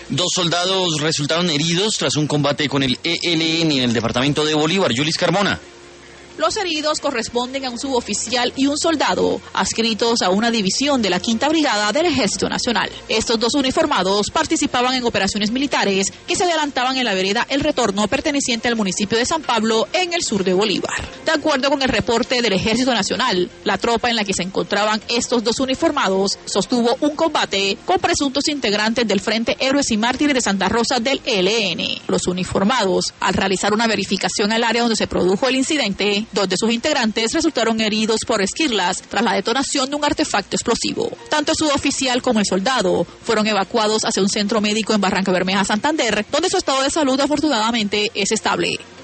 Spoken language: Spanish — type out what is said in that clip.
2 soldados resultaron heridos tras un combate con el ELN en el departamento de Bolívar. Yulis Carmona. Los heridos corresponden a un suboficial y un soldado, adscritos a una división de la 5ª Brigada del Ejército Nacional. Estos 2 uniformados participaban en operaciones militares que se adelantaban en la vereda El Retorno, perteneciente al municipio de San Pablo, en el sur de Bolívar. De acuerdo con el reporte del Ejército Nacional, la tropa en la que se encontraban estos 2 uniformados sostuvo un combate con presuntos integrantes del Frente Héroes y Mártires de Santa Rosa del ELN. Los uniformados, al realizar una verificación al área donde se produjo el incidente, 2 de sus integrantes resultaron heridos por esquirlas tras la detonación de un artefacto explosivo. Tanto el suboficial como el soldado fueron evacuados hacia un centro médico en Barrancabermeja, Santander, donde su estado de salud afortunadamente es estable.